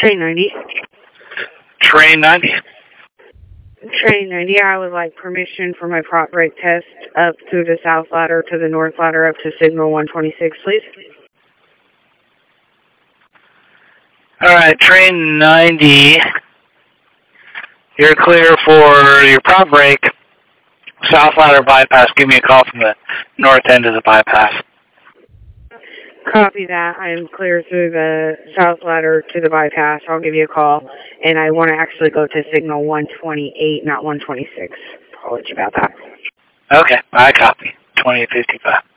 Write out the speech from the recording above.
Train 90. Train 90. Train 90, I would like permission for my prop brake test up through the south ladder to the north ladder up to signal 126, please. Alright, train 90. You're clear for your prop brake. South ladder bypass. Give me a call from the north end of the bypass. Copy that. I am clear through the south ladder to the bypass. I'll give you a call. And I want to actually go to signal 128, not 126. Apology about that. Okay, I copy. 2855.